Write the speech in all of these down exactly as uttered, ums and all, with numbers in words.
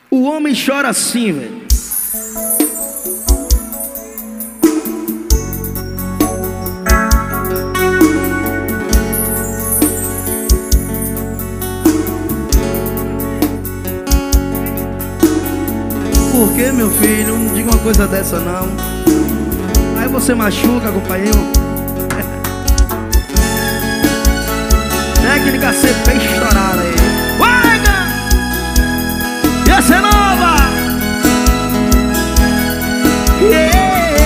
O homem chora assim, velho. Por que, meu filho? Não diga uma coisa dessa, não. Aí você machuca, companheiro. Técnica C P estourada aí. Vaga! E essa é nova! Yeah!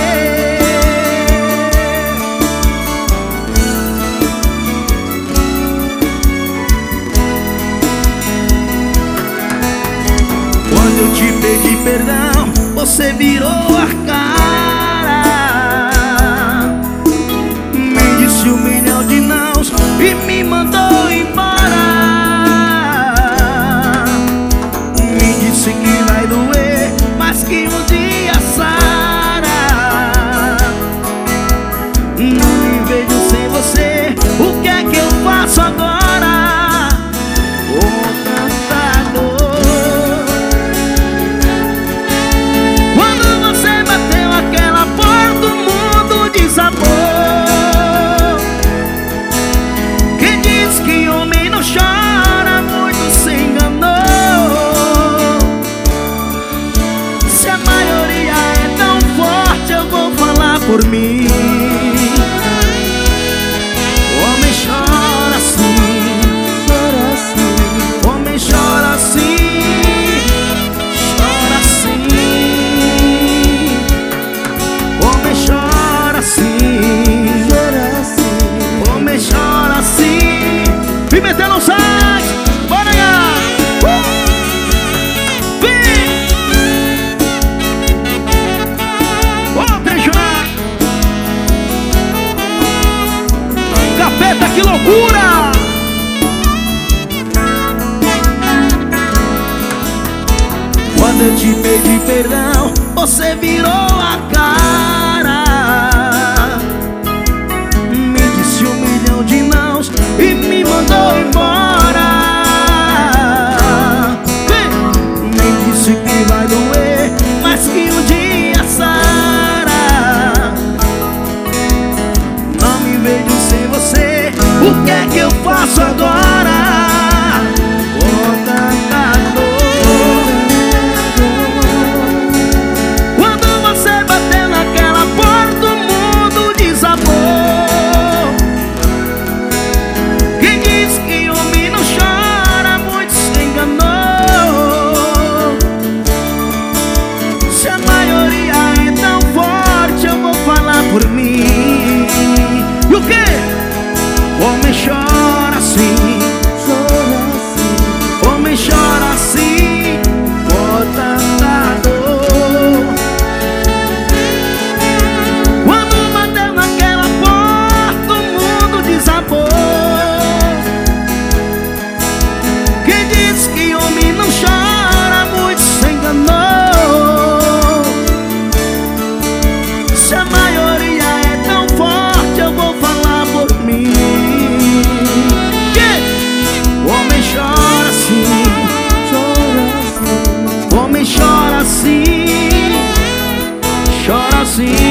Quando eu te pedi perdão, você virou a cara, me disse um milhão de nãos e me mandou embora. Me disse que vai doer, mas que um dia sara. Não me vejo sem você, o que é que eu faço agora? Oh, tanta dor. Quando você bateu aquela porta, o mundo desabou. Quem diz que homem não chora, muito se enganou. Se a maioria é tão forte, eu vou falar por mim. O homem chora assim, chora assim. O homem chora assim, chora assim. O homem chora assim, chora assim. O homem chora assim. Pimentel não sai, bora ganhar. Uh! Vem! Ó, Trejuná! Capeta, que loucura! Quando eu te pedi perdão, você virou a cara, me disse um milhão de nãos e me mandou embora. Vem! Me disse que vai doer, mas que um dia sara. Não me vejo sem você, o que é que eu faço agora? Oh, tanta dor. Quando você bateu naquela porta, o mundo desabou. Quem diz que homem não chora, muito se enganou. Se a maioria é tão forte, eu vou falar por mim. E o quê? O homem chora assim, chora assim. O homem chora assim, por tanta dor. Quando bateu naquela porta, o mundo desabou. Quem diz que homem não chora, muito se enganou. Se a maioria é tão forte, eu vou falar por mim. Que? O homem chora assim, chora assim. O homem chora assim, chora assim.